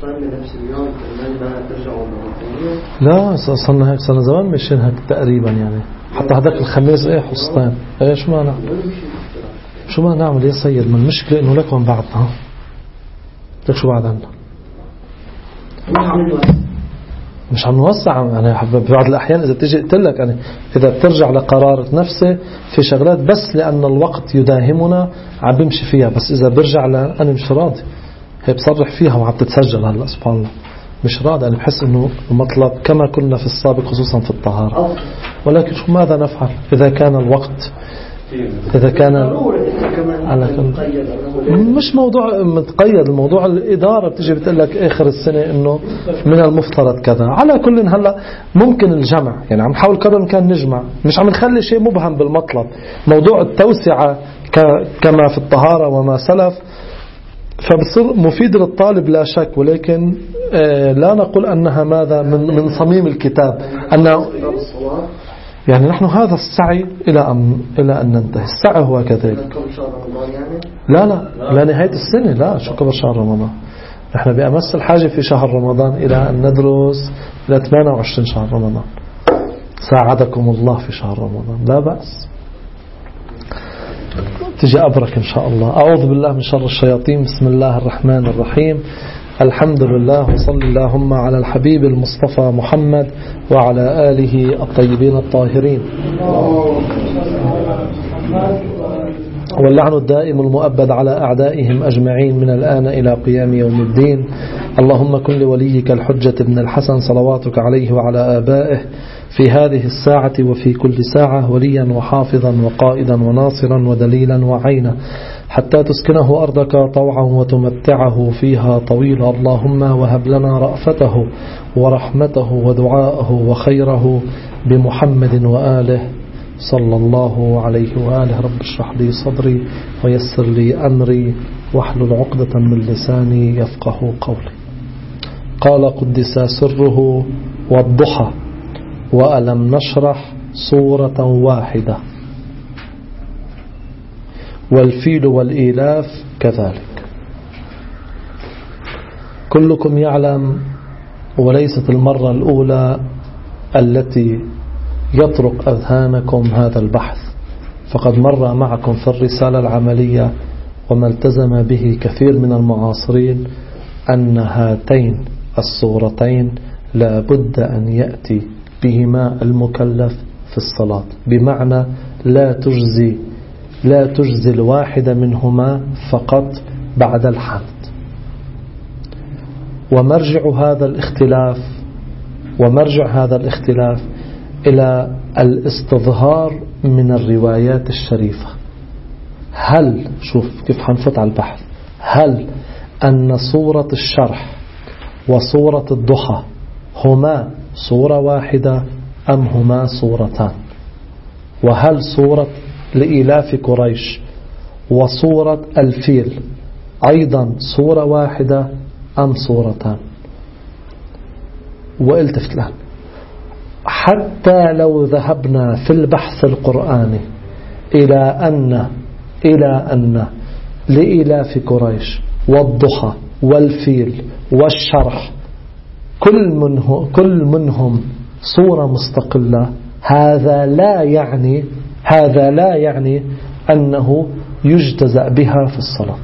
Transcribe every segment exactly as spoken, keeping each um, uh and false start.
صلي نفس اليوم كمان ما ترجعوا مرة ثانية؟ لا صرنا هيك، صرنا زمان ماشيين هيك تقريبا يعني. حتى هذاك الخميس ايه حصتين ايه شو ما نعمل شو ما نعمل يا سيد. من المشكلة انه لكم بعدنا لك شو بعد عنا مش عم نوسع. أنا بعض الأحيان إذا بتيجي قلت لك أنا إذا بترجع لقرارة نفسي في شغلات بس لأن الوقت يداهمنا عم بمشي فيها، بس إذا برجع أنا مش راضي. هي بصرح فيها وعم تتسجل هلا سبحان الله مش راضي. أنا بحس إنه المطلب كما كنا في السابق خصوصا في الطهارة، ولكن شو ماذا نفعل إذا كان الوقت إذا كان على مش موضوع متقيد. الموضوع الإدارة بتجي بتقول لك آخر السنة إنه من المفترض كذا. على كل هلا ممكن الجمع، يعني عم نحاول قدر الإمكان نجمع، مش عم نخلي شيء مبهم بالمطلب. موضوع التوسعة كما في الطهارة وما سلف فبصير مفيد للطالب لا شك، ولكن لا نقول أنها ماذا من من صميم الكتاب أنه يعني نحن هذا السعي إلى أن إلى أن ننتهي. السعي هو كذلك. لا لا لا نهاية السنة، لا شو كبر شهر رمضان. نحن بأمس الحاجة في شهر رمضان إلى أن ندرس إلى ثمانية وعشرين شهر رمضان. ساعدكم الله في شهر رمضان لا بأس. تجي أبرك إن شاء الله. أعوذ بالله من شر الشياطين. بسم الله الرحمن الرحيم. الحمد لله وصلى اللهم على الحبيب المصطفى محمد وعلى آله الطيبين الطاهرين. واللعن الدائم المؤبد على أعدائهم أجمعين من الآن إلى قيام يوم الدين. اللهم كن لوليك الحجة ابن الحسن صلواتك عليه وعلى آبائه في هذه الساعة وفي كل ساعة وليا وحافظا وقائدا وناصرا ودليلا وعينا حتى تسكنه أرضك طوعا وتمتعه فيها طويلا. اللهم وهب لنا رأفته ورحمته ودعاءه وخيره بمحمد وآله صلى الله عليه وآله. رب اشرح لي صدري ويسر لي أمري واحلل عقدة من لساني يفقه قولي. قال قدس سره والضحى وألم نشرح صورة واحدة والفيل والإيلاف كذلك. كلكم يعلم وليست المرة الأولى التي يطرق أذهانكم هذا البحث، فقد مر معكم في الرسالة العملية وما التزم به كثير من المعاصرين أن هاتين الصورتين لا بد أن يأتي بهما المكلف في الصلاة، بمعنى لا تجزي لا تجزي الواحدة منهما فقط بعد الحمد. ومرجع هذا الاختلاف ومرجع هذا الاختلاف إلى الاستظهار من الروايات الشريفة. هل شوف كيف حنفوت على البحث، هل أن صورة الشرح وصورة الضحى هما صورة واحدة أم هما صورتان؟ وهل صورة لإيلاف قريش وصورة الفيل أيضا صورة واحدة أم صورتان؟ والتفت الآن حتى لو ذهبنا في البحث القرآني إلى أن إلى أن لإيلاف قريش والضحى والفيل والشرح كل منه كل منهم صورة مستقلة، هذا لا يعني هذا لا يعني أنه يجتزأ بها في الصلاة.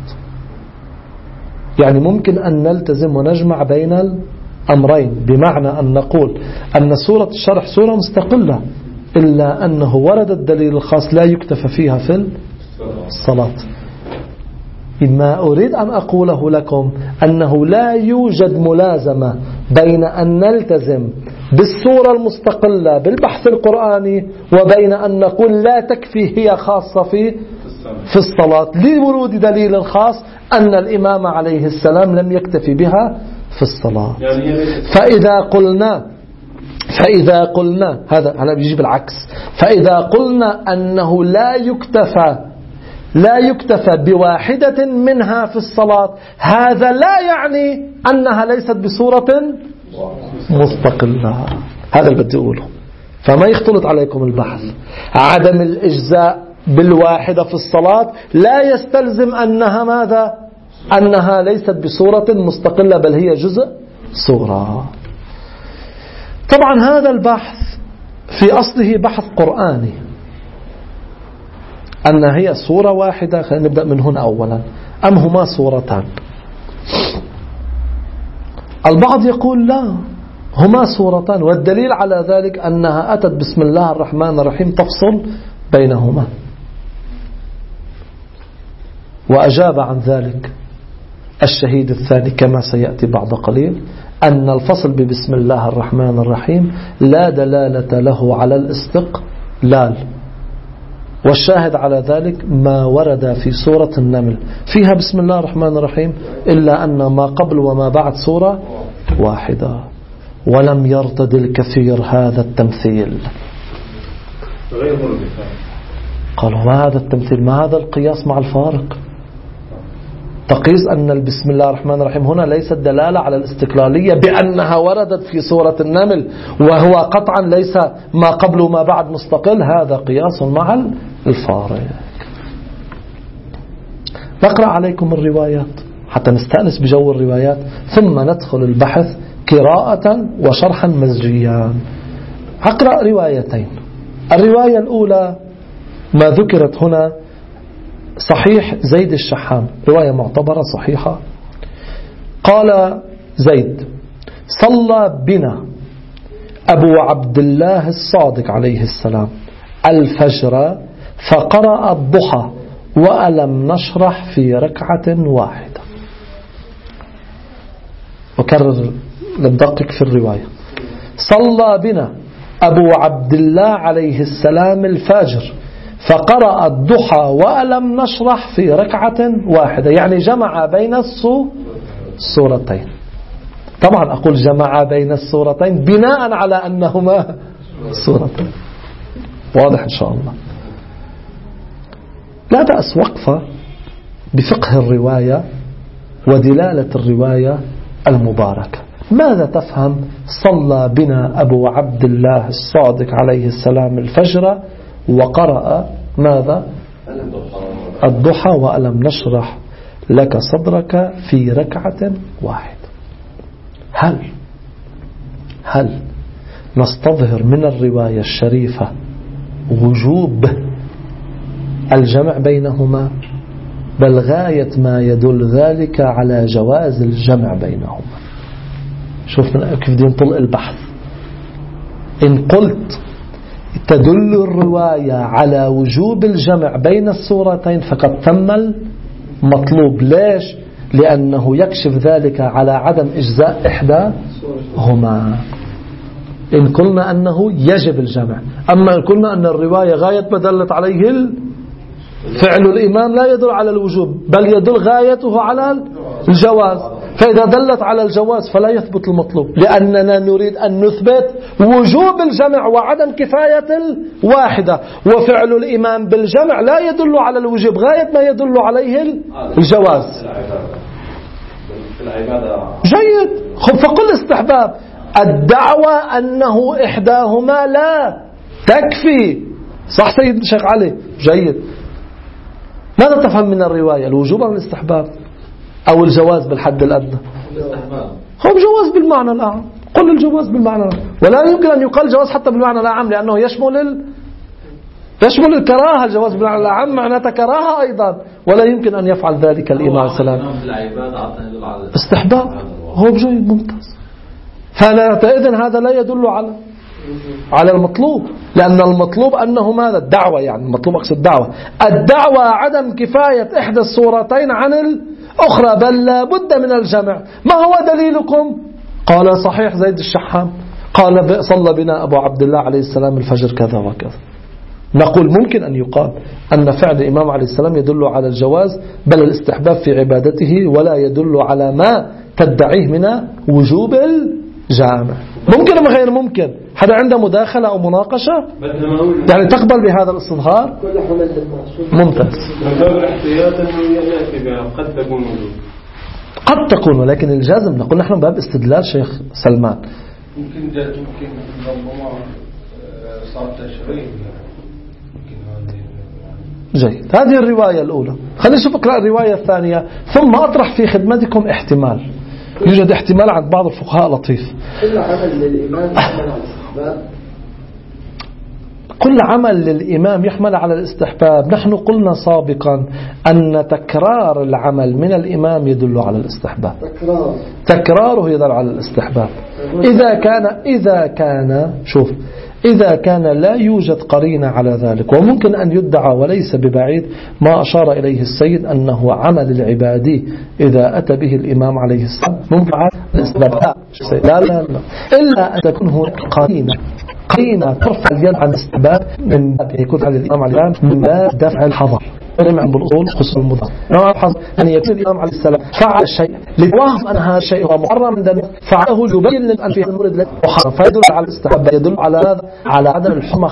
يعني ممكن أن نلتزم ونجمع بين الأمرين، بمعنى أن نقول أن سورة الشرح سورة مستقلة إلا أنه ورد الدليل الخاص لا يكتفى فيها في الصلاة. ما أريد أن أقوله لكم أنه لا يوجد ملازمة بين أن نلتزم بالسورة المستقلة بالبحث القرآني وبين أن نقول لا تكفي هي خاصة في في الصلاة لورود دليل خاص أن الإمام عليه السلام لم يكتفي بها في الصلاة. فإذا قلنا فإذا قلنا هذا هذا بيجيب العكس. فإذا قلنا أنه لا يكتفى لا يكتفى بواحدة منها في الصلاة، هذا لا يعني أنها ليست بصورة مستقلة. هذا اللي بدي أقوله. فما يختلط عليكم البحث. عدم الإجزاء بالواحدة في الصلاة لا يستلزم أنها ماذا أنها ليست بصورة مستقلة بل هي جزء صورة. طبعا هذا البحث في أصله بحث قرآني، أن هي صورة واحدة. خلينا نبدأ من هنا أولا، أم هما صورتان؟ البعض يقول لا، هما صورتان، والدليل على ذلك أنها أتت بسم الله الرحمن الرحيم تفصل بينهما. وأجاب عن ذلك الشهيد الثاني كما سيأتي بعد قليل، أن الفصل ببسم الله الرحمن الرحيم لا دلالة له على الاستقلال، والشاهد على ذلك ما ورد في سورة النمل فيها بسم الله الرحمن الرحيم، إلا أن ما قبل وما بعد سورة واحدة. ولم يرتد الكثير هذا التمثيل، قالوا ما هذا التمثيل، ما هذا القياس مع الفارق؟ تقيس أن البسم الله الرحمن الرحيم هنا ليست دلالة على الاستقلالية بأنها وردت في سورة النمل وهو قطعا ليس ما قبل وما بعد مستقل، هذا قياس مع الفارق. نقرأ عليكم الروايات حتى نستأنس بجو الروايات، ثم ندخل البحث قراءة وشرحا مزجيا. أقرأ روايتين. الرواية الأولى ما ذكرت هنا صحيح زيد الشحام، رواية معتبرة صحيحة. قال زيد: صلى بنا أبو عبد الله الصادق عليه السلام الفجر فقرأ الضحى وألم نشرح في ركعة واحدة. وكرر ندقق في الرواية: صلى بنا أبو عبد الله عليه السلام الفجر فقرأ الضحى وألم نشرح في ركعة واحدة، يعني جمع بين السورتين. طبعا أقول جمع بين السورتين بناء على أنهما سورتين، واضح إن شاء الله. لا بأس وقفة بفقه الرواية ودلالة الرواية المباركة. ماذا تفهم صلى بنا أبو عبد الله الصادق عليه السلام الفجر وقرأ ماذا؟ الضحى وألم نشرح لك صدرك في ركعة واحدة. هل هل نستظهر من الرواية الشريفة وجوب الجمع بينهما؟ بل غاية ما يدل ذلك على جواز الجمع بينهما. شوف من كيف بدي نطلق البحث. إن قلت تدل الرواية على وجوب الجمع بين السورتين فقد تم المطلوب. ليش؟ لأنه يكشف ذلك على عدم إجزاء إحداهما. إن قلنا أنه يجب الجمع، أما إن قلنا أن الرواية غاية ما دلت عليه فعل الإمام لا يدل على الوجوب بل يدل غايته على الجواز، فإذا دلت على الجواز فلا يثبت المطلوب، لأننا نريد أن نثبت وجوب الجمع وعدم كفاية الواحدة، وفعل الإمام بالجمع لا يدل على الوجوب غاية ما يدل عليه الجواز. جيد. فقل استحباب. الدعوة أنه إحداهما لا تكفي. صح سيد الشيخ علي؟ جيد. ماذا تفهم من الرواية؟ الوجوب أو الاستحباب أو الجواز بالحد الأدنى؟ هو جواز بالمعنى الأعم. قل الجواز بالمعنى الأعم، ولا يمكن أن يقال جواز حتى بالمعنى الأعم لأنه يشمل ال... يشمل الكراهة. الجواز بالمعنى الأعم معناته كراهة أيضا، ولا يمكن أن يفعل ذلك الإمام عليه السلام. استحباب. هو جيد ممتاز. فإذن هذا لا يدل على على المطلوب، لأن المطلوب أنه ماذا؟ الدعوة، يعني المطلوب أقصد الدعوة. الدعوة عدم كفاية إحدى الصورتين عن الأخرى، بل لا بد من الجمع. ما هو دليلكم؟ قال صحيح زيد الشحام قال صلى بنا أبو عبد الله عليه السلام الفجر كذا وكذا. نقول ممكن أن يقال أن فعل الإمام عليه السلام يدل على الجواز بل الاستحباب في عبادته، ولا يدل على ما تدعيه من وجوب الجامع. ممكن أم غير ممكن؟ حدا عنده مداخلة أو مناقشة؟ يعني تقبل بهذا الاستظهار؟ ممتاز. قد تكون، ولكن الجازم نقول نحن باب استدلال شيخ سلمان. ممكن ممكن ربما صار تشريع. جيد. هذه الرواية الأولى. خلينا نشوف اقرأ الرواية الثانية. ثم أطرح في خدمتكم احتمال. يوجد احتمال عند بعض الفقهاء لطيف. كل عمل للإمام يحمل على الاستحباب. كل عمل للإمام يحمل على الاستحباب. نحن قلنا سابقا أن تكرار العمل من الإمام يدل على الاستحباب. تكرار. تكراره يدل على الاستحباب. إذا كان إذا كان شوف إذا كان لا يوجد قرينة على ذلك، وممكن أن يدعى وليس ببعيد ما أشار إليه السيد أنه عمل العبادي إذا أتى به الإمام عليه السلام ممكن على الاستحباب. لا لا لا إلا أن تكون هناك قرينة قرينة ترفع اليد عن الاستحباب من باب يكون على الإمام عليه السلام من باب دفع الحظر. علم عن بالأصول خصوص المضاف. نوع الحظر أن يكون الإمام عليه السلام فعل الشيء لتوهم أن هذا الشيء هو محرم من دم فعله يبين لأن فيه المرد له محرم فيدل على الاستحباب يدل على هذا على عدم الحرمة.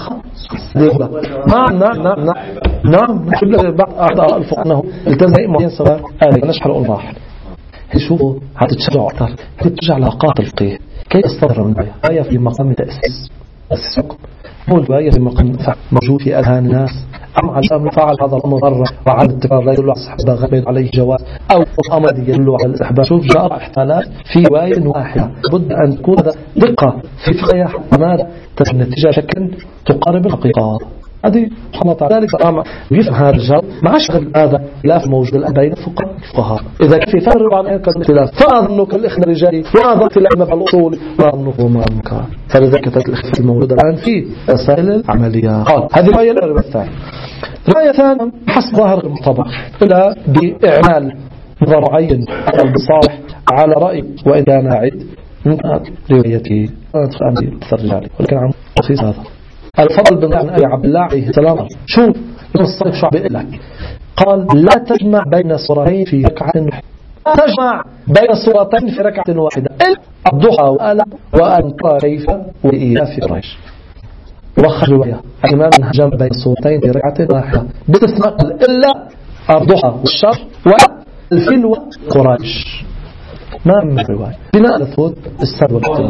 نعم نعم نعم نعم نعم نحب له بعض أعضاء الفقه أنه التزم مهين سواء آلي نشحل الأرباح. شوفوا هتتشجعوا أكثر هتتشجع لأوقات الفقه كيف استظهر من الآية آية في مقام تأسيس السوق هو الآية في مقام موجود في أذهان الناس أم على الأمر فعل هذا الأمر مرة وعلى التكرار لا يدل على السحبة غير عليه جواز أو أمر يدل على السحبة. شوف جاء احتمالات في رواية واحدة بد أن تكون دقة في فقه ماذا تكون النتيجة شكل تقارب الحقيقة. هذه الله تعالى ذلك أمر يفهم هذا الجو مع شغل هذا خلاف موجود الآن بين الفقهاء. إذا في فرق عن الاختلاف فأظنك الإخوة الرجالي وأظنك العلم على الأصول وأظنك ما أمكان فلذلك الاختلاف الموجود الآن في وسائل العملية. قال هذه رواية الرواية الثانية. رواية ثانية حسب ظاهر المطبق إلى بإعمال نظر عين البصالح على رأي وإن كان عيد من روايته أكثر رجالي ولكن عن تخصيص هذا الفضل بن أبي عبد الله عليه السلام. شوف الصريح شو بيقول لك قال لا تجمع بين صورتين في ركعة واحدة. تجمع بين صورتين في ركعة واحدة الضحى وآلة وأن ترى كيف وإياف قريش. وخر رواية الإمام جمع بين صورتين في ركعة واحدة باستثناء إلا الضحى والشر والفيل وقريش. ما من رواية بناء الثبوت السبب والاحتمال.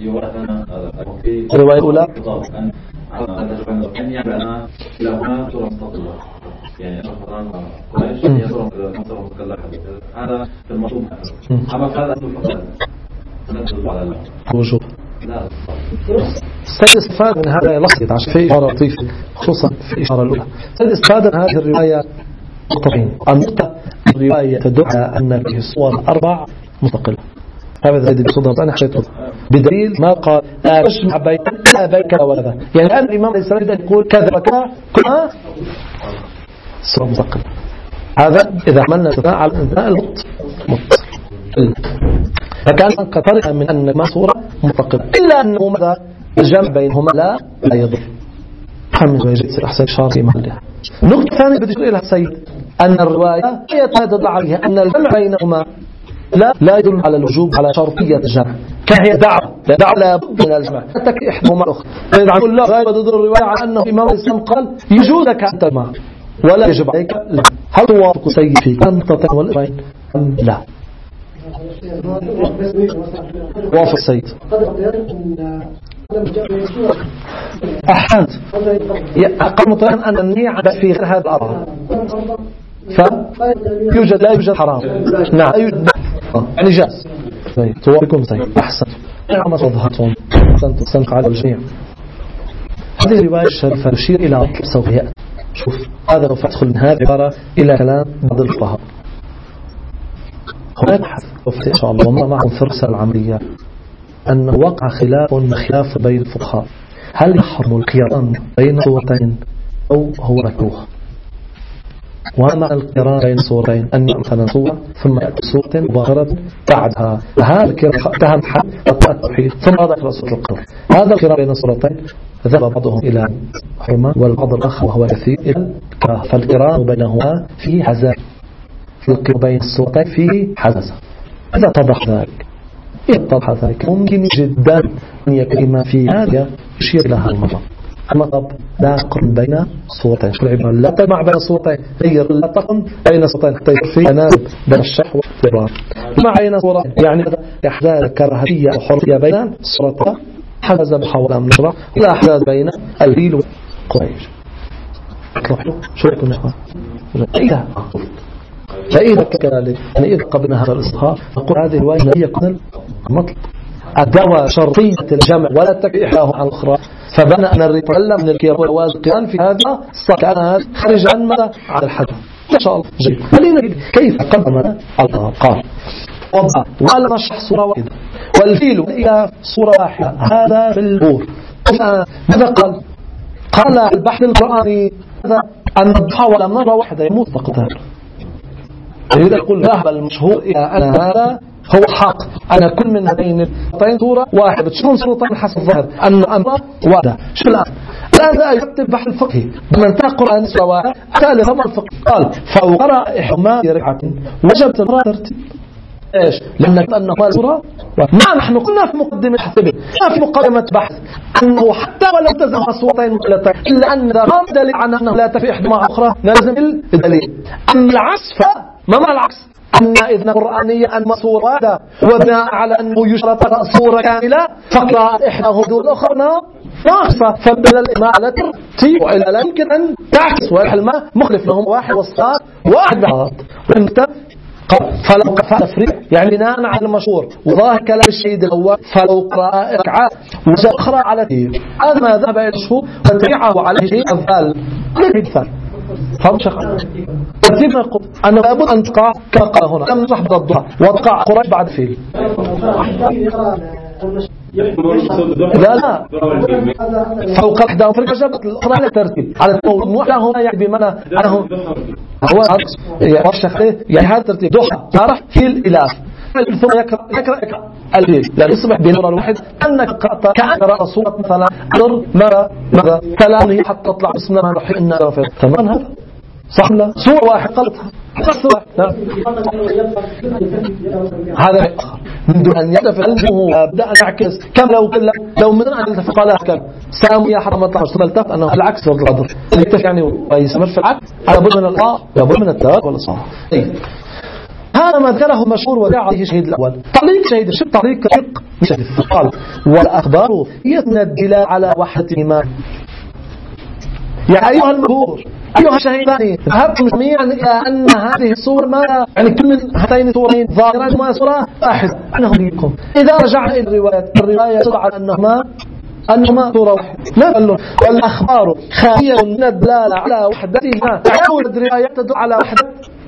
الرواية الأولى يعني أنا لهنا صورة مستقلة يعني القرآن قريش هي صورة مستقلة هذا في المطلوب أما هذا ننزل على الوجوب. السيد استفاد من هذا لحظة عشان في إشارة لطيفة خصوصا في الإشارة الأولى. السيد استفاد من هذه الرواية نقطتين. النقطة الرواية تدل على أن فيه صور أربع مستقلة. هذا الذي بصدر أنا حشيته بدليل ما قال لا تجمع بين لا بين كذا ولا ذا. يعني الآن الإمام عليه السلام يقول كذا وكذا كلها صورة مستقلة. هذا إذا عملنا استثناء على الانتهاء المط مط فكان كطريقة من أن ما صورة مستقلة إلا أنه ماذا الجمع بينهما لا لا يضر. حمد ويجد أحسن شار في محلها. النقطة الثانية بدي أقول لها السيد أن الرواية يتدل عليها أن الجمع بينهما لا لا يدل على الوجوب على شرطية الجمع كهي دعوة دعوة لا بد من الجمع تكفي إحداهما الأخرى. فإذا نقول لا غير تدل الرواية على أنه الإمام الإسلام قال يجوز لك أن تجمع ولا يجب عليك لا. هل توافق سيد في النقطتين والإخرين أم لا؟ وافق سيد أحسنت. أقل مطلقا أن النية في غير هذا الأرض فيوجد لا يوجد حرام. نعم لا يوجد يعني جاز. توافقكم سيد أحسنت. نعم صدهتهم أحسنت سنق على الجميع. هذه الرواية الشريفة تشير إلى أطلب سوف يأتي. شوف هذا لو فتدخل من هذه العبارة إلى كلام بعض الفقهاء. هناك حث إن شاء الله وما معهم في الرسالة العملية أن وقع خلاف خلاف بين الفقهاء هل يحرم القيران بين صورتين أو هو مكروه. وما القيران بين صورتين أن مثلا صورة ثم يأتي صورة مباشرة بعدها هذا القيران تهم حد التوحيد ثم هذا يقرأ صورة القرآن. هذا القيران بين صورتين ذهب بعضهم إلى حرمة والبعض الآخر وهو كثير إلى الكراهة. فالقيران بينهما فيه حزاز القيران بين الصورتين فيه حزازة. إذا اتضح ذلك اتضح ذلك ممكن جدا أن يكون في هذا يشير إلى هذا المطلب. المطلب لا تقرن بين صورتين. شو العبارة لا تجمع بين صورتين غير لا تقرن بين صورتين حتى يصير في تناسب بين الشح والقرار. مع بين صورة يعني إحداث كراهية وحرية بين صورتين حدث بحول أمر نشرة لا أحداث بين الفيل وقريش. شو رأيكم يا إخوان؟ فإذا فإذا كذلك يعني إذا قبلنا هذا الإصحاح نقول هذه الرواية هي يكون المطلب الدواء شرطية الجمع ولا تكفي إحداهما عن الأخرى فبنى أن الرجال من الكيان والقيان في هذا كان هذا خارج عن ماذا عن الحد ما شاء الله جيد. خلينا كيف قدم الله قال وضع ولا نشرح صورة واحدة والفيل إلى صورة واحدة هذا في البور. ماذا قال؟ قال البحث القرآني أن الضحى ولا مرة واحدة يموت فقط. يريد يقول ذهب المشهور إلى أن هذا هو حق أنا كل من هذين الصورتين صورة واحدة تشوفون صورتين حسب الظاهر أن أمر واحدة. شو الآن؟ الآن يكتب بحث الفقهي من انتهى القرآن سواء ثالث أمر الفقه قال فوقرأ إحما بركعة وجبت المرأة ترتيب. إيش؟ لأنك أن قال صورة ما نحن كنا في مقدمة حسبه في مقدمة بحث أنه حتى ولو تزمها صورتين مختلفتين إلا أن ذا ما دليل عن أنه لا تفي إحدى مع أخرى لازم الدليل. أما العكس فما معنى العكس؟ أن إذن قرآنية أن صورة واحدة وبناء على أنه يشرط صورة كاملة فقراء إحداهم دون الأخرى ناقصة فبدل الإماء على ترتيب وإلا لا يمكن أن تعكس والحل ما مخلف لهم واحد والصلاة واحد بعض وانت فلو قفل فريق يعني بناء على المشهور وظاهر كلام الشهيد الأول فلو قراء ركعة وجاء أخرى على تير هذا ما ذهب إلى المشهور وتبعه عليه شيء أفضل مثال فهم شخص ترتيب نقول أنه لابد أن تقع كما قال هنا لم نصح بالضحى وتقع قريب بعد فيل لا لا فوق الحدة وفرق جابت الأخرى على ترتيب على الموضوع لا هنا يعني بمعنى أنه هو الشخص يعني هذا ترتيب ضحى تعرف فيل إلاف ثم يقرأ يقرأ الفيل لأن يصبح بنور الواحد أنك قرأت كأن قرأت صورة مثلا أدر مرة مرة كلامه حتى تطلع بسم الله الرحمن الرحيم إنا غفر تمام هذا صح لا صورة واحد قلتها هذا آخر من دون أن يدفع علمه بدأ أن يعكس كم لو لو من أن يلتفق على كم سامو يا حرم الله صلت أنه العكس والغضب يتفق يعني ويستمر في العكس على بد من الآ وبد من التواب والإصلاح. هذا ما ذكره مشهور ودعا عليه شهيد الأول تعليق شهيد شو تعليق شهيد قال والأخبار يتندل على وحدة الإيمان يا أيها المشهور أيها الشهيدان ذهبتم جميعا إلى أن هذه الصور ما يعني كل من هاتين الصورين ظاهرات ما صورة واحد أنهم ليكم إذا رجعنا إلى الرواية الرواية تدل على أنهما أنهما صورة واحدة لا قال والأخبار خالية من الدلالة على وحدتهما تعود الرواية تدل على وحدة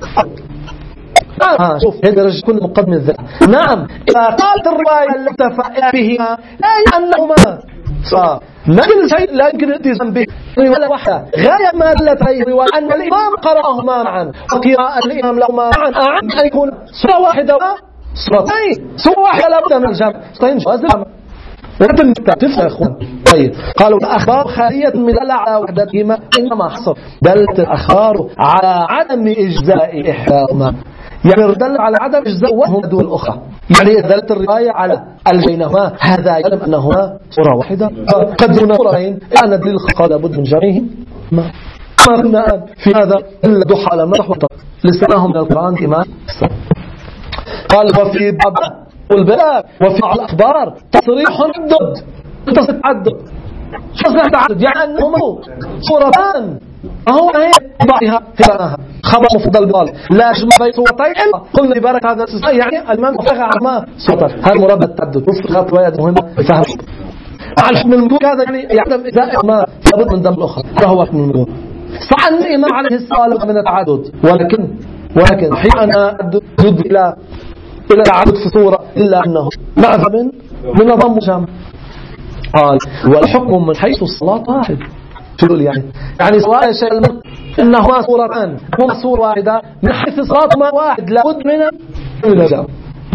آه شوف هذا رجل كل مقدم الذات نعم إذا قالت الرواية التي تفعل بهما لا أنهما صار ما كل شيء لا يمكن الالتزام به ولا واحدة غاية ما دلت عليه الرواية أن الإمام قرأهما معا وقراءة الإمام لهما معا أعد أن يكون صورة واحدة صورتين صورة واحدة لا بد من الجمع صورتين جواز الجمع وقتل تفهم يا أخوان. طيب قالوا الأخبار خالية من دلالة على وحدتهما إنما حصل دلت الأخبار على عدم إجزاء إحداهما يعني دل على عدم إجزاء وهم دون الأخرى يعني دلت الرواية على البينهما هذا يعلم أنهما صورة واحدة قد يكون صورتين أن الدليل قال لابد من جمعهم ما ما كنا في هذا إلا دحى على مرح وطر لسناهم من القرآن إمام قال وفي بعض والبلاء وفي الأخبار تصريح ضد تصريح عدد تصريح تعدد يعني أنهما صورتان هو هي بعضها ثانها خبر مفضل بال لا جمع بين صورتين قلنا ببارك هذا يعني المام فقه عما صورتان هذا مربى التعدد وفقات روايات مهمة بفهم مع الحكم المدوك هذا يعني يعلم إذا ما لابد من دم الأخرى فهو حكم المدوك صح أن الإمام عليه الصلاة من التعدد ولكن ولكن حينما ضد إلى إلى التعدد في صورة إلا أنه معظم من نظام جامع قال والحكم من حيث الصلاة واحد تقول يعني يعني سواء شيء المرء إنهما صورتان هما صورة واحدة من حيث الصلاة ما واحد لابد من الجامع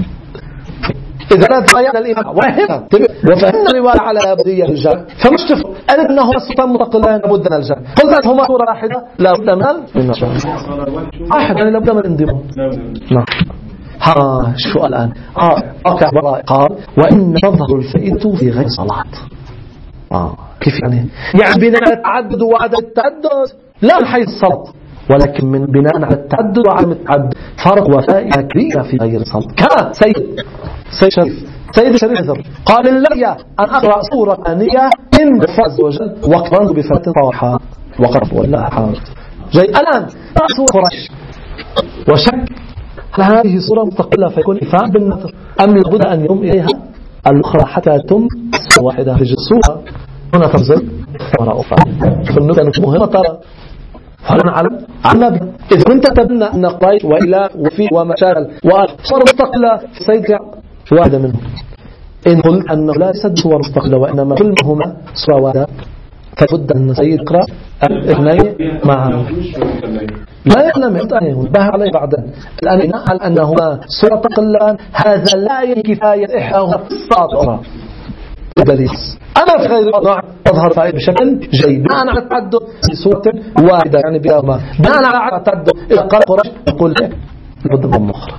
إذا لا تغير الإمام وهنا وفهمنا الرواية على أبدية الجمع فمش تفرق أنا أنهما صورتان متقلان لابد من الجمع قلت هما صورة واحدة لابد من الجمع واحد يعني لابد من الانضمام نعم ها شو الآن آه أوكي قال وإن تظهر الفائدة في غير صلاة آه كيف يعني يعني بناء على التعدد وعدم التعدد لا من حيث الصلاة ولكن من بناء على التعدد وعدم التعدد فرق وفائدة كبيرة في غير الصلاة كما سيد سيد شريف سيد شريف قال اللي أن أقرأ صورة ثانية من فاز وجل وقرنت بفتح طاحة وقرب ولا حارت جاي الآن سورة قريش وشك هل هذه صورة مستقلة فيكون إفاء بالنظر أم لابد أن يضم إليها الأخرى حتى تم واحدة في الصورة هنا تنزل وراء أخرى فالنقطة مهمة ترى فهل نعلم عنا إذا كنت تبنى أن قريش وإله وفي ومشاكل وصور مستقلة في سيد واحدة منهم إن قلت أنه لا يسد صور مستقلة وإنما كلهما صورة واحدة فبد أن سيد يقرأ الاثنين معا لا يعلم انتبه عليه بعدا الآن نعلم أنهما صورة مستقلان هذا لا يكفاية إحداهما في الصلاة الأخرى دليل أنا في غير الوضع أظهر فائد بشكل جيد بناء على التعدد في صورة واحدة يعني بيوما بناء على التعدد إذا قال قرش يقول لابد من أخرى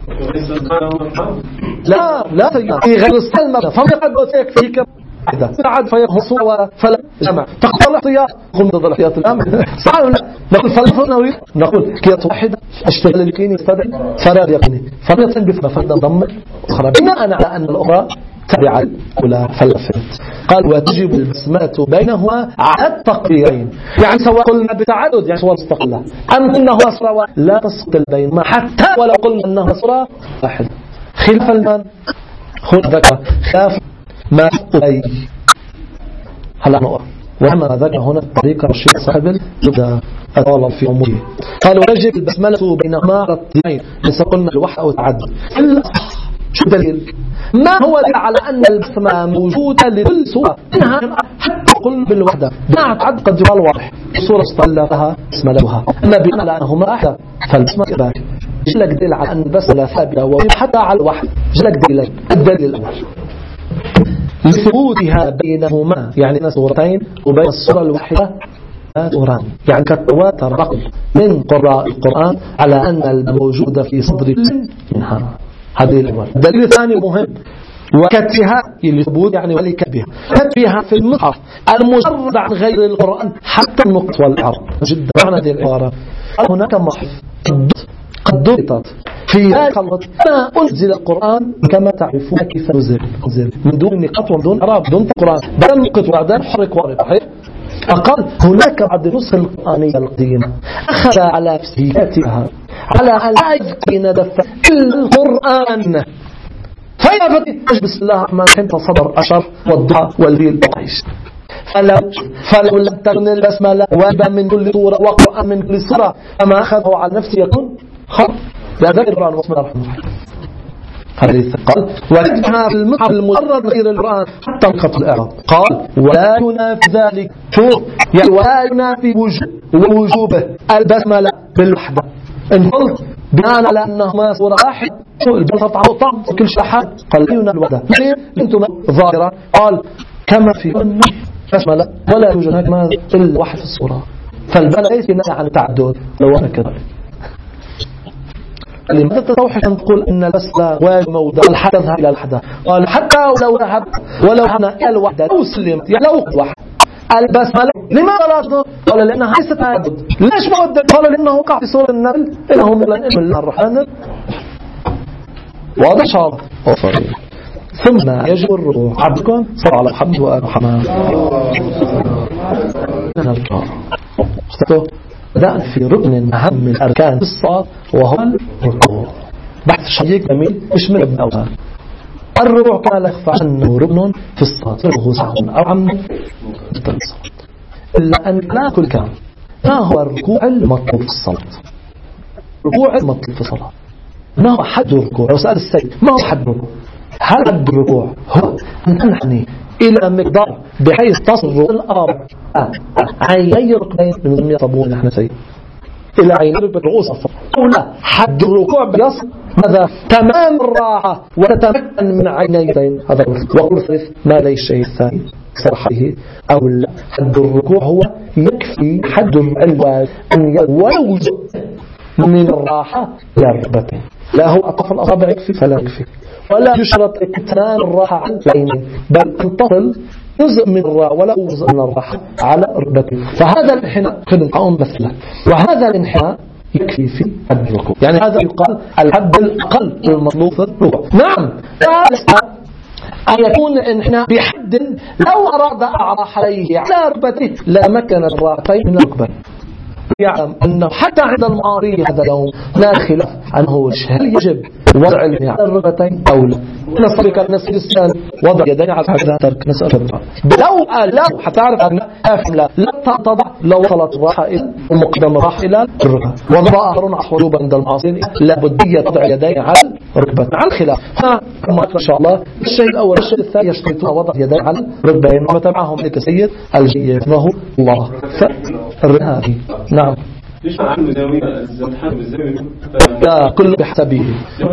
لا لا في غير السلمة فما قد يكفيك إذا تعد فيكون صورة فلا جمع تقبل الاحتياط قم ضد الاحتياط الآن صحيح ولا نقول فلسفة نقول كيات واحدة اشتغل اليقيني يستدعي فراد يقيني فراد بفما فرد ضم أخرى بناء على أن الأخرى تبع ولا فلفت قال وتجب البسمة بينهما على التقديرين يعني سواء قلنا بتعدد يعني صور مستقلة أم أنه صورة لا تسقط بينهما حتى ولو قلنا أنها صورة واحدة خلاف المن خذ ذكر خلاف ما أبي هلا نقرأ وما ذكر هنا الطريقة الشيخ صاحب الجبدة أطول في أموره قال ويجب البسملة بينهما على التقديرين لسا قلنا الوحدة أو التعدد شو دليل ما هو دليل على أن البسمة موجودة لكل سورة منها حتى قلنا بالوحدة ما تعد قد يقال واضح سورة استغلتها بسملتها أما بناء على أنهما أحدى فالبسمة كذلك جلك دليل على أن البسمة ثابتة وحتى على الوحد جلك دليل الدليل الأول لثبوتها بينهما يعني سورتين وبين السورة الواحدة سوران يعني كتواتر نقل من قراء القرآن على أن الموجودة في صدر منها هذه الأول. الدليل الثاني مهم وكتبها لثبوت يعني ولكتبها كتبها في المصحف المجرد عن غير القرآن حتى النقط والعرض جدا معنى هذه العبارة هناك محف قد ضبطت في ذلك ما أنزل القرآن كما تعرفون كيف نزل من دون نقاط ومن دون عرب دون القرآن بل نقط وعدان حرك وارد أقل هناك بعض النسخ القرآنية القديمة أخذ على نفسياتها على علاج دفع القرآن فيا فتي بسم الله الرحمن الرحيم صدر أشر والضحى والليل وقيش فلو فلو لم تكن البسملة وابا من كل سورة وقرأ من كل سورة أما أخذه على نفسه يكون خط لذلك القرآن بسم الله الرحمن الرحيم حديث قال وكتبها في المصحف المجرد غير القرآن حتى نقط الإعراب قال ولا ينافي ذلك شوف يعني ولا ينافي وجوبه البسملة بالوحدة إن قلت بناء على أنهما صورة واحد البلطة على طعم كل شحات قال لا ينافي الوحدة أنتم ظاهرة قال كما في بسملة ولا يوجد هناك ما إلا واحد في الصورة فالبلد ليس بناء على التعدد لو أنا كذلك لماذا تتوحش أن تقول إن البسملة واجب موضع الحدث إلى الحدث قال حتى ولو ذهب ولو هنا إلى الوحدة لو سلمت يعني لو واحد البسملة لماذا لا تظهر قال لأنها ليست تعدد ليش مودة قال لأنه وقع في سورة النمل إنه من الله الرحمن واضح شعر ثم يجب الروح عبدكم صلى على محمد وآل محمد بدأ في ركن أهم من أركان الصلاة وهو الركوع بحث شيق جميل مش من ابن أوزان الركوع كان لا يخفى عنه ركن في الصلاة الغسع أو عمد إلا أن لا كل كان ما هو الركوع المطلوب في الصلاة الركوع المطلوب في الصلاة ما هو حد الركوع لو سأل السيد ما هو حد الركوع هل حد الركوع هو أن تنحني إلى مقدار بحيث تصل الأرض عيني ركبين من ضمن يطبون نحن سيد إلى عيني رؤوس الصف أو لا حد الركوع بيصل ماذا تمام الراحة وتتمكن من عينيين هذا وقل ثالث ما ليس الشيء الثاني صرحه أو لا حد الركوع هو يكفي حد الواجب أن يوجد من الراحة إلى الركبتين لا هو أطف الأصابع يكفي فلا يكفي ولا يشرط اكتنان الراحة على العينين بل أن تصل جزء من الراحة ولا جزء من الراحة على ركبتين فهذا الانحناء كن قوم مثله وهذا الانحناء يكفي في حد الركوع يعني هذا يقال الحد الأقل المطلوب في الركوع نعم أن يكون الانحناء بحد لو أراد أعراح عليه على ركبته لا مكن الراحتين من الركبتين يعلم أنه حتى عند المعارض هذا اليوم لا خلاف أنه هل يجب وضع المياه على الركبتين أو لا. نصر كان نصر السنة وضع يدين على هذا ترك نسأل لو لو حتعرف أن لا لا تضع لو وصلت الراحة إلى المقدم الراحة إلى الركبة وضع آخرون أحوجوب عند المعاصرين لا بدية تضع يدين على الركبة على الخلاف. كما إن شاء الله الشيء الأول الشيء الثاني يشترطون وضع يدين على الركبتين ومتابعهم لك سيد الجيد وهو الله فالرهابي. نعم ليش عن المزاوية الزمحان بالزاوية لا كل بحسبه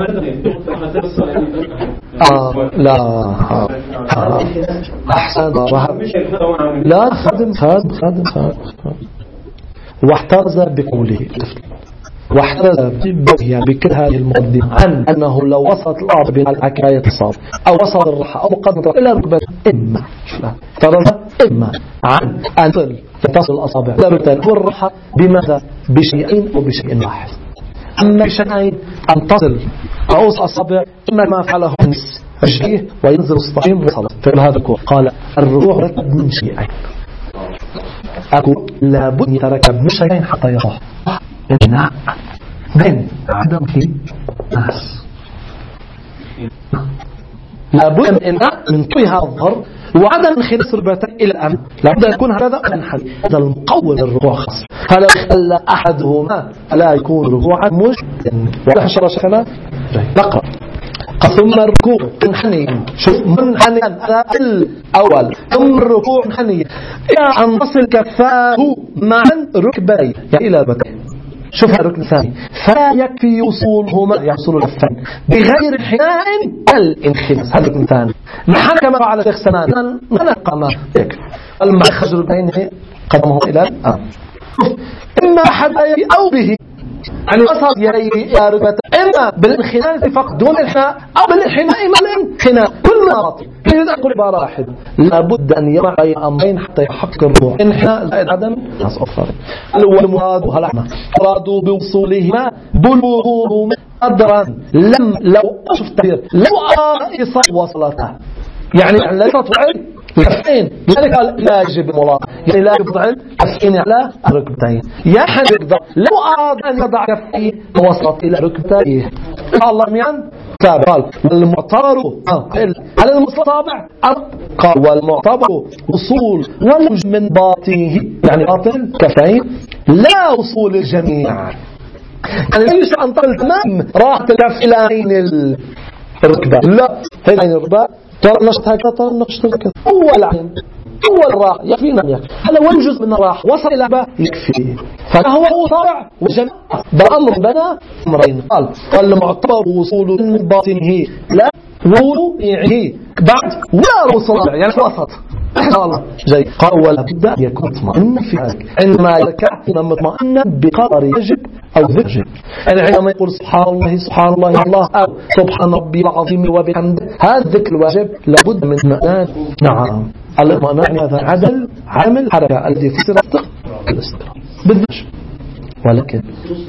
آه لا آه. أحسن لا خادم خادم خادم خادم واحترز بقوله واحترز ببه بكل هذه المقدمة عن أنه لو وصلت الأرض بين العكاية تصاب أو وصل الرحى أو مقدمة إلى ركبة إما احترز إما عن أن تصل تصل الأصابع إلى ركبتين والرحى بماذا بشيئين أو بشيء واحد. أما بشيئين أن تصل رؤوس أصابع إما ما فعله النس رجليه وينزل الصحيم وصلت في هذا الكور. قال الرجوع ركب من شيئين أقول لابد يتركب من شيئين حتى يصح إمناع من عدم في ناس لابد من إمناع من طيها الظهر وعدم انخلاص الركبتين إلى الأمام. لابد أن يكون هذا منحني هذا المقوم للركوع خاص فلا خلى أحدهما لا يكون ركوعا مجدا ولا حشر شكنا نقرأ. ثم الركوع منحني شوف منحني الأول ثم الركوع منحني إلى أن تصل كفاه معا ركبتيه يعني إلى الركبتين. شوف الركن الثاني فلا يكفي وصولهما يحصل الفن بغير حناء الانخلاص. هذا الركن الثاني نحن كما فعل شيخ سنان نلقى ما يكفي المخرج الركبتين قدمه إلى الأمام إما أحد أو به يعني وصل يا ركبتين إما بالانخناء فقط دون الحناء أو بالانحناء مع الانحناء كل ما رأت إذا أقول عبارة واحدة لابد أن يرى أي أمرين حتى يحقق الروح انحناء زائد عدم ناس أفضل. الأول مراد وهلعنا مرادوا بوصولهما بلوغهما قدرا لم لو شفت تغيير لو أرى إصاب وصلتها يعني لا تطلع الكفين لذلك قال لا يجب الملاقة يعني لا يفضع الكفين على الركبتين يا حد يقدر لو أراد أن يضع كفيه وصلت إلى ركبتيه الله يعني قال والمعتبر على المصطابع قال والمعتبر وصول ولج من باطنه يعني باطن كفين لا وصول الجميع يعني ليس أن طول تمام راح تلف إلى عين الركبة لا هنا عين الركبة ترى نشط هكذا ترى نشط هكذا أول عين أول راح يكفينا يكفي هذا وين جزء من الراح وصل إلى با يكفي فهو هو طالع وجميع بأمر بنا أمرين قال والمعتبر وصول من باطنه لا ووضعه بعد ولا وصول يعني وسط الله جاي قال ولا بد أن يكون مطمئن في ذلك عندما يكون مطمئنا بقدر يجب أو ذكر يعني عندما يقول سبحان الله سبحان الله الله أو سبحان ربي العظيم وبحمده هذا الذكر الواجب لابد من معناه نعم المعنى يعني هذا عدل عمل حركة الذي فسر الاستقرار بالذش ولكن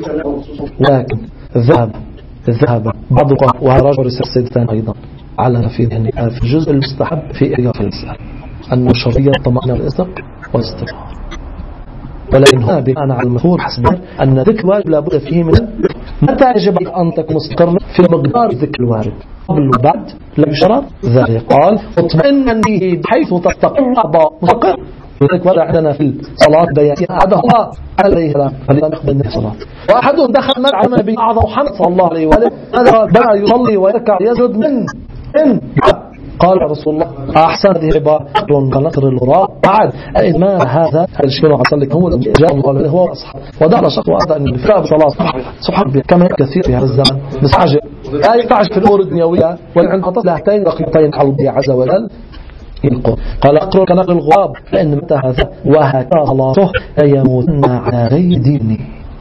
لكن ذهب ذهب بعض وهذا رجل السيدتان أيضا على في في الجزء المستحب في إعياف المسألة أن شرطية طمأنينة الإصدق والاستقرار ولكن هنا بناء على المذكور حسب أن ذكر واجب لابد فيه من متى يجب أن تكون مستقرا في مقدار ذكر الوارد قبل وبعد لا يشرط ذلك قال اطمئنا به بحيث تستقر أعضاء مستقر ولذلك ورد عندنا في الصلاة بيانية أعدها عليه السلام فالإمام يخبر النبي صلاة وأحدهم دخل مع النبي أعظم محمد صلى الله عليه وآله هذا بدأ يصلي ويركع يسجد من من قال رسول الله أحسن هذه عبارة كنقر الغراء بعد إدمان هذا الشيء عصلك هو جاء الله هو أصحاب ودعنا شق وأدى أن الفرق بصلاة سبحان الله كما كثير في هذا الزمن مستعجل لا يستعجل في الأمور الدنيوية ولعند عطف لهتين رقيقتين على الله عز وجل يلقون قال أقرأ كنقر الغراب لأن متى هذا وهكذا صلاته يموتن على غير دينه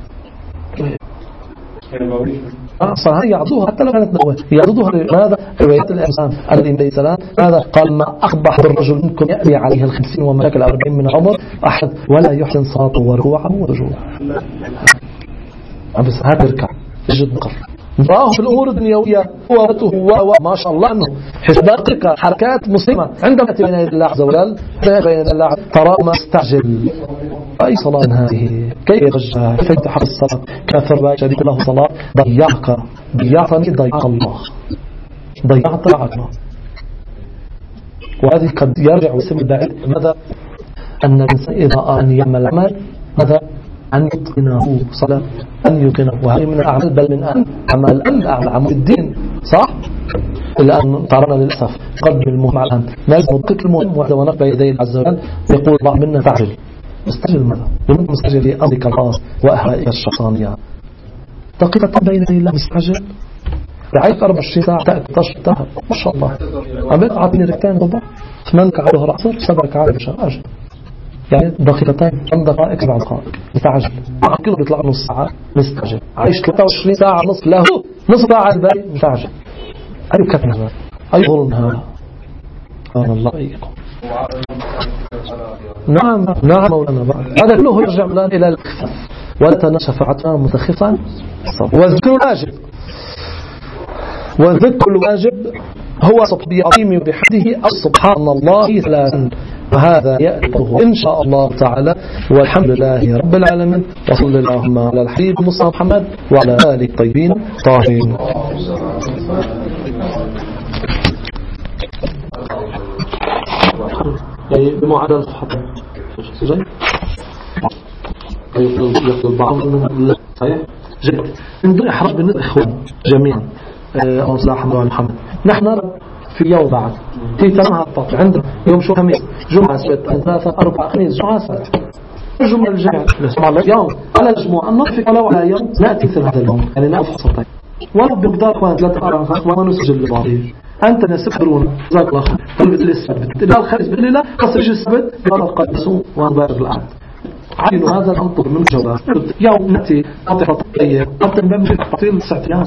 صحيح يعضوها حتى لو كانت نواه يعضوها لماذا روايات الإنسان الذي عليه السلام هذا قال ما أقبح بالرجل منكم يأتي عليه الخمسين وملك الأربعين من عمر أحد ولا يحسن صلاته وركوعه ورجوعه بس هذا يركع يسجد مقر راه في الأمور الدنيوية هو ما شاء الله أنه حسباتك حركات مسلمة عندما تبين الله عز وجل بين الله ترى ما استعجل أي صلاة هذه كيف يرجع كيف يتحق الصلاة كافر شريك له صلاة ضيعك ضيعتني ضيعك الله ضيعت الله. وهذه قد يرجع اسم البعيد ماذا أن الإنسان إذا أرى أن يعمل عمل ماذا أن يتقنه صلاة أن يتقنه وهذه من الأعمال بل من أعمال الأعمال عمل الدين صح. الآن طارنا للأسف قدم المهم على الأهم ما يمدقك المهم وحده ونقبل يديه عز وجل يقول بعض منا تعجل مستعجل ماذا لمن مستعجل لأمرك الخاص وأهوائك الشخصانية دقيقة بين الله مستعجل رعاية أربع وعشرين ساعة تأتي ما شاء الله عملت عطيني ركتين ضبع ثمان كعاد ظهر عصر سبع كعاد بشهر أجل يعني دقيقتين ثمان دقائق سبع دقائق مستعجل كله بيطلع نص ساعة مستعجل عايش ثلاثة وعشرين ساعة نص له نص ساعة الباقي مستعجل أي كتن هذا أي ظلم هذا أنا الله أيكم. نعم نعم مولانا بعد هذا كله يرجع الآن إلى الكفاف ولا شفاعتنا متخفا وذكر الواجب وذكر الواجب هو صبي عظيم بحده سبحان الله ثلاثا وهذا يأتيه إن شاء الله تعالى والحمد لله رب العالمين وصلى اللهم على الحبيب مصطفى محمد وعلى آله الطيبين الطاهرين. بمعادلة صحته زين يقول بعض من صحيح جيد من إحراج بالنسبة إخوان جميعا أو صلاح محمد نحن في يوم بعد في تنها الطاقة عندنا يوم شو خميس جمعة سبت ثلاثة أربعة خميس جمعة سبت الجمعة الجمعة نسمع يوم على الأسبوع نطفق ولو على يوم نأتي مثل هذا اليوم يعني نأخذ صوتين ولو بمقدار أخوان ثلاثة أربعة خمسة وما نسجل لبعضه أنت نسبرون جزاك الله خير طلبت لي السبت إذا الخميس بإذن الله قصر يجي السبت قال القدسوا وانبارك الأعد عينوا هذا الأنطق من جواب يوم نأتي أطفى طيب أطفى بمجي تعطيل تسعة أيام.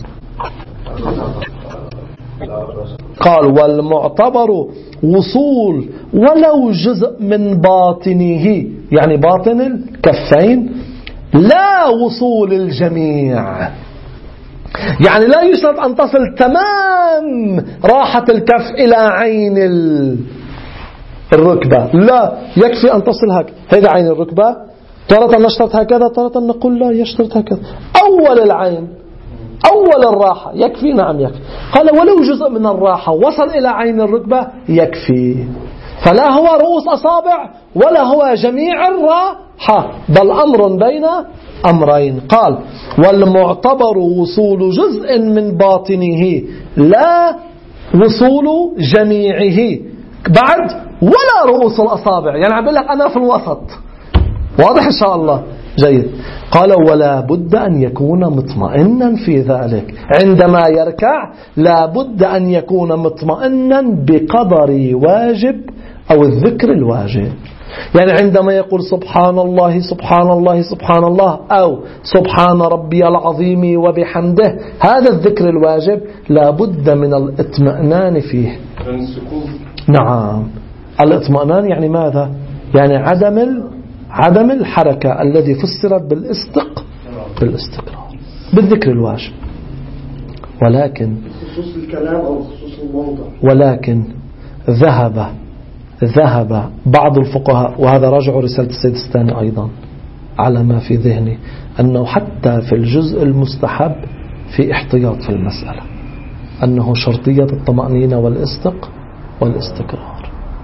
قال والمعتبر وصول ولو جزء من باطنه يعني باطن الكفين لا وصول الجميع يعني لا يشترط أن تصل تمام راحة الكف إلى عين الركبة لا يكفي أن تصل هكذا هذا عين الركبة تارة نشترط هكذا تارة نقول لا يشترط هكذا أول العين أول الراحة يكفي نعم يكفي قال ولو جزء من الراحة وصل إلى عين الركبة يكفي فلا هو رؤوس أصابع ولا هو جميع الراحة بل أمر بين أمرين. قال والمعتبر وصول جزء من باطنه لا وصول جميعه بعد ولا رؤوس الأصابع يعني عم بقول لك أنا في الوسط واضح إن شاء الله جيد. قال ولا بد أن يكون مطمئنا في ذلك عندما يركع لا بد أن يكون مطمئنا بقدر واجب أو الذكر الواجب يعني عندما يقول سبحان الله سبحان الله سبحان الله أو سبحان ربي العظيم وبحمده هذا الذكر الواجب لا بد من الاطمئنان فيه. نعم الاطمئنان يعني ماذا يعني عدم ال عدم الحركة الذي فسرت بالاستق بالاستقرار بالذكر الواجب ولكن خصوص الكلام أو خصوص الموضع ولكن ذهب ذهب بعض الفقهاء وهذا راجع رسالة السيد السيستاني أيضا على ما في ذهني أنه حتى في الجزء المستحب في احتياط في المسألة أنه شرطية الطمأنينة والاستق والاستقرار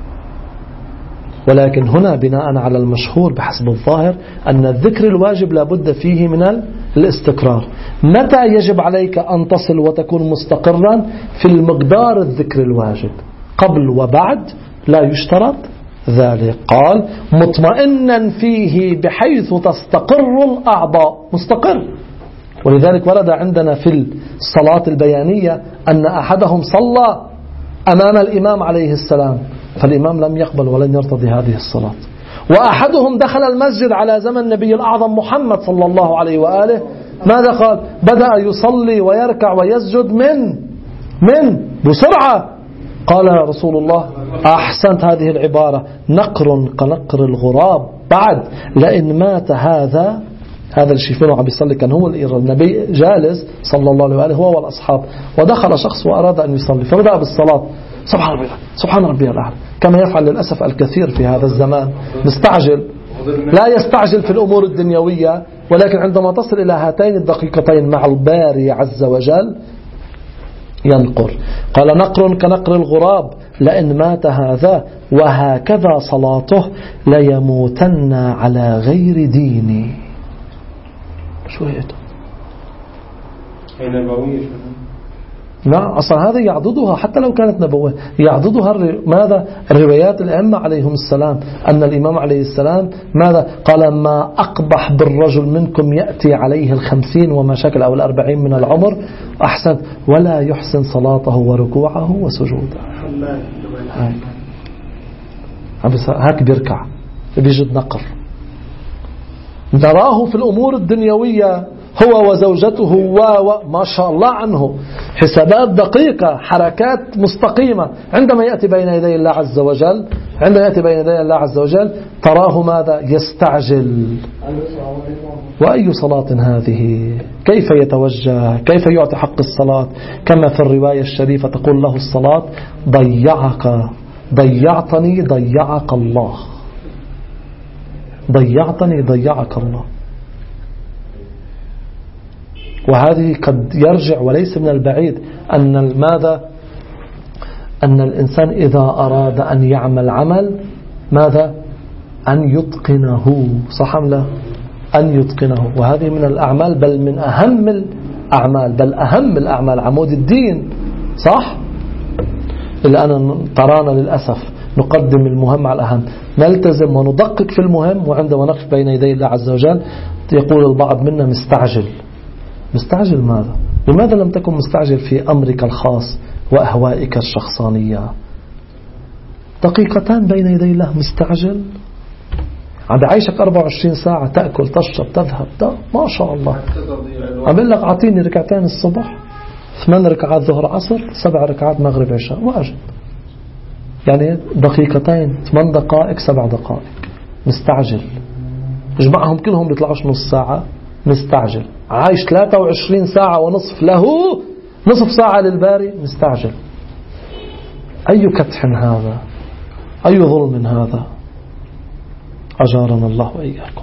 ولكن هنا بناء على المشهور بحسب الظاهر أن الذكر الواجب لابد فيه من الاستقرار. متى يجب عليك أن تصل وتكون مستقرا في المقدار الذكر الواجب قبل وبعد لا يشترط ذلك. قال مطمئنا فيه بحيث تستقر الأعضاء مستقر ولذلك ورد عندنا في الصلاة البيانية أن أحدهم صلى أمام الإمام عليه السلام فالإمام لم يقبل ولن يرتضي هذه الصلاة وأحدهم دخل المسجد على زمن النبي الأعظم محمد صلى الله عليه وآله ماذا قال بدأ يصلي ويركع ويسجد من من بسرعة قال رسول الله أحسنت هذه العبارة نقر كنقر الغراب بعد لئن مات هذا هذا اللي شايفينه عم بيصلي كان هو النبي جالس صلى الله عليه وآله هو والأصحاب، ودخل شخص وأراد أن يصلي فبدأ بالصلاة سبحان ربي سبحان ربي الأعلى، كما يفعل للأسف الكثير في هذا الزمان، مستعجل، لا يستعجل في الأمور الدنيوية، ولكن عندما تصل إلى هاتين الدقيقتين مع الباري عز وجل ينقر. قال نقر كنقر الغراب لئن مات هذا وهكذا صلاته ليموتن على غير ديني. شو هي هي نبوية؟ نعم، أصلا هذا يعضدها حتى لو كانت نبوة، يعضدها الر... ماذا الروايات الأئمة عليهم السلام أن الإمام عليه السلام ماذا قال ما أقبح بالرجل منكم يأتي عليه الخمسين وما شكل أو الأربعين من العمر أحسن ولا يحسن صلاته وركوعه وسجوده. هاك بيركع بيجد نقر. نراه في الأمور الدنيوية هو وزوجته وما شاء الله عنه حسابات دقيقة، حركات مستقيمة. عندما يأتي بين يدي الله عز وجل عندما يأتي بين يدي الله عز وجل تراه ماذا يستعجل. وأي صلاة هذه؟ كيف يتوجه؟ كيف يعطي حق الصلاة؟ كما في الرواية الشريفة تقول له الصلاة ضيعك ضيعتني ضيعك الله، ضيعتني ضيعك الله. وهذه قد يرجع وليس من البعيد أن ماذا أن الإنسان إذا أراد أن يعمل عمل ماذا أن يتقنه، صح أم لا؟ أن يتقنه، وهذه من الأعمال بل من أهم الأعمال بل أهم الأعمال عمود الدين، صح؟ الآن ترانا للأسف نقدم المهم على الأهم، نلتزم وندقق في المهم، وعندما نقف بين يدي الله عز وجل يقول البعض منا مستعجل. مستعجل ماذا؟ لماذا لم تكن مستعجل في أمرك الخاص وأهوائك الشخصانية؟ دقيقتان بين يدي الله مستعجل؟ عند عيشك أربعة وعشرين ساعة تأكل تشرب تذهب ده ما شاء الله. أقول لك أعطيني ركعتين الصبح، ثمان ركعات ظهر عصر، سبع ركعات مغرب عشاء، واجب. يعني دقيقتين، ثمان دقائق، سبع دقائق، مستعجل. اجمعهم كلهم بيطلعوش نص ساعة، مستعجل. عايش ثلاثة وعشرين ساعة ونصف له، نصف ساعة للباري، مستعجل. أي كدح هذا؟ أي ظلم هذا؟ أجارنا الله وإياكم.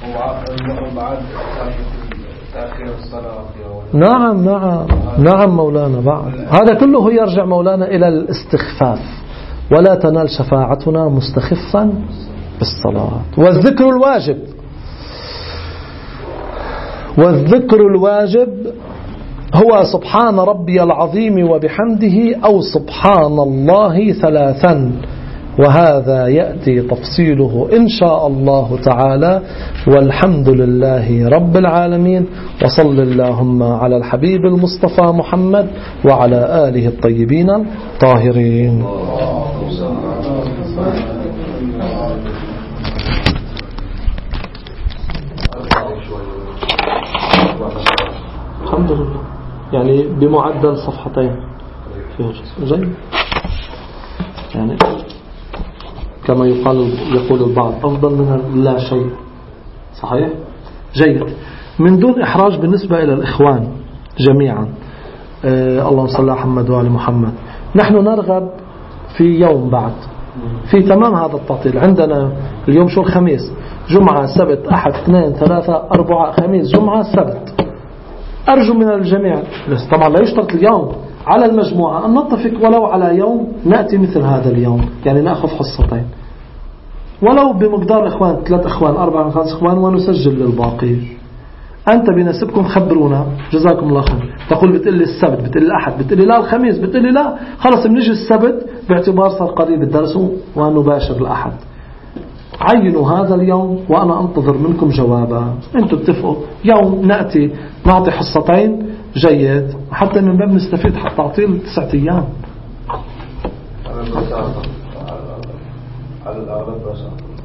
نعم نعم نعم مولانا. بعد هذا كله يرجع مولانا إلى الاستخفاف، ولا تنال شفاعتنا مستخفا بالصلاة. والذكر الواجب والذكر الواجب هو سبحان ربي العظيم وبحمده أو سبحان الله ثلاثا، وهذا يأتي تفصيله إن شاء الله تعالى. والحمد لله رب العالمين، وصل اللهم على الحبيب المصطفى محمد وعلى آله الطيبين الطاهرين. الحمد لله، يعني بمعدل صفحتين زي يعني كما يقال يقول البعض أفضل من لا شيء. صحيح؟ جيد. من دون إحراج بالنسبة إلى الإخوان جميعا، آه اللهم صل على محمد وعلى محمد، نحن نرغب في يوم بعد في تمام هذا التعطيل. عندنا اليوم شو الخميس، جمعة سبت أحد اثنين ثلاثة أربعة خميس جمعة سبت. أرجو من الجميع، بس طبعا لا يشترط اليوم، على المجموعة أن نتفق ولو على يوم نأتي مثل هذا اليوم، يعني نأخذ حصتين ولو بمقدار إخوان، ثلاث إخوان أربعة خمس إخوان، ونسجل للباقي. أنت بنسبكم خبرونا جزاكم الله خير. تقول بتقلي السبت، بتقلي الأحد، بتقلي لا الخميس، بتقلي لا خلص بنجي السبت باعتبار صار قريب الدرس ونباشر الأحد. عينوا هذا اليوم وأنا أنتظر منكم جوابا. أنتوا اتفقوا يوم نأتي نعطي حصتين، جيد، حتى من باب نستفيد حتى تعطيل تسعة أيام. على الأغلب